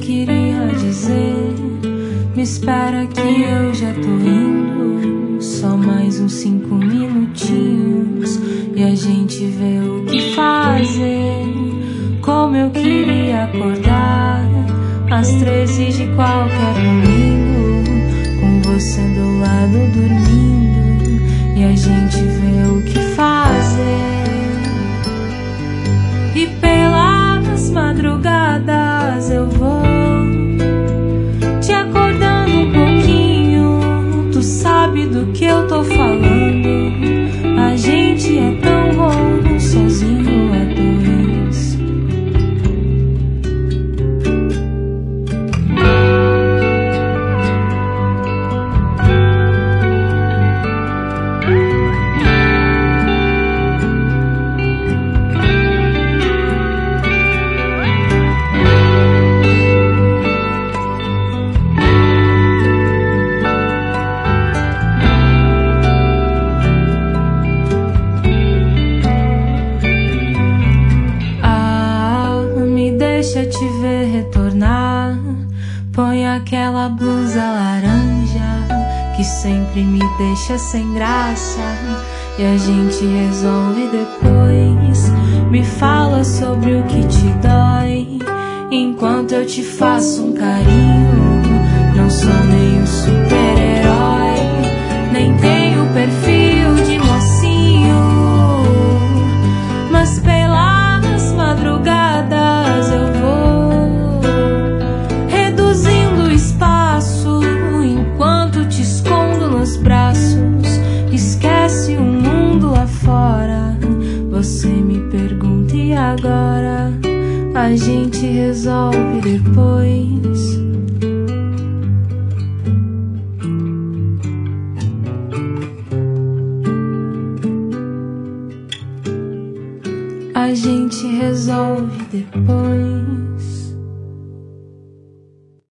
queria dizer. Me espera que eu já tô indo. Só mais uns 5 minutinhos e a gente vê o que fazer. Como eu queria acordar às 13 de qualquer domingo, com você do lado dormindo, e a gente vê o que fazer. E pelas madrugadas eu vou te acordando um pouquinho. Tu sabe do que eu tô falando. A gente é tão bom sozinho a dois. Deixa te ver retornar. Põe aquela blusa laranja que sempre me deixa sem graça, e a gente resolve depois. Me fala sobre o que te dói, enquanto eu te faço um carinho. Não sou nem um super-herói, nem tenho perfil de mocinho, mas pelas madrugadas eu vou reduzindo o espaço enquanto te escondo nos braços. Esquece o mundo lá fora. Você me pergunta e agora? A gente resolve depois. A gente resolve depois.